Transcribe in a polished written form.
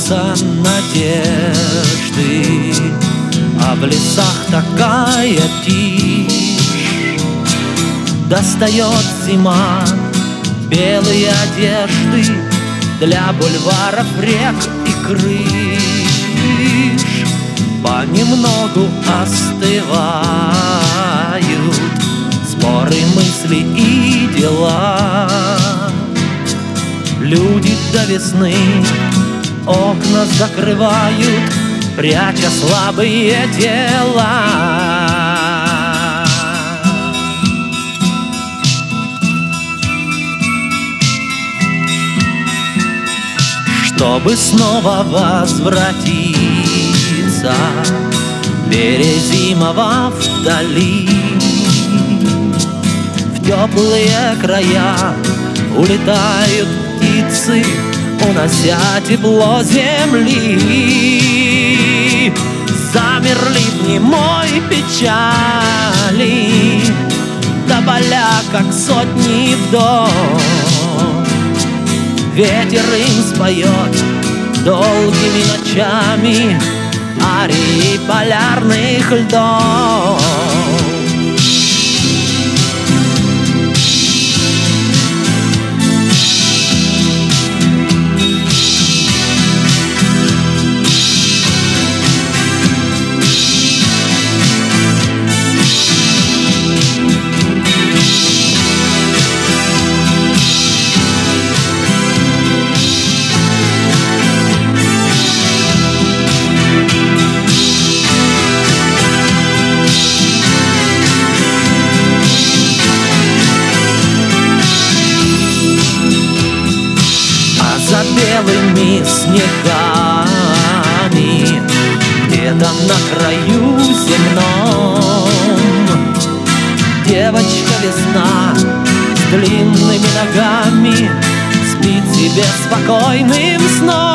солнца надежды, а в лесах такая тишь. Достает зима белые одежды для бульваров, рек и крыш. Понемногу остывают споры, мысли и дела. Люди до весны окна закрывают, пряча слабые тела. Чтобы снова возвратиться, перезимовав вдали, в теплые края улетают птицы, унося тепло земли. Замерли в немой печали, тополя, как сотни вдов. Ветер им споет долгими ночами арии полярных льдов. За белыми снегами, где-то на краю земном, девочка весна с длинными ногами спит себе спокойным сном.